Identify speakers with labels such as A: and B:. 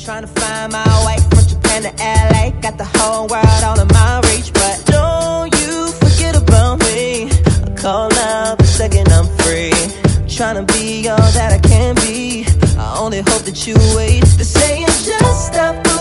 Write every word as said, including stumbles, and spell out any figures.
A: Trying to find my way from Japan to L A. Got the whole world all in my reach, but don't you forget about me. I call up the second I'm free. Trying to be all that I can be. I only hope that you wait. They're saying just stop.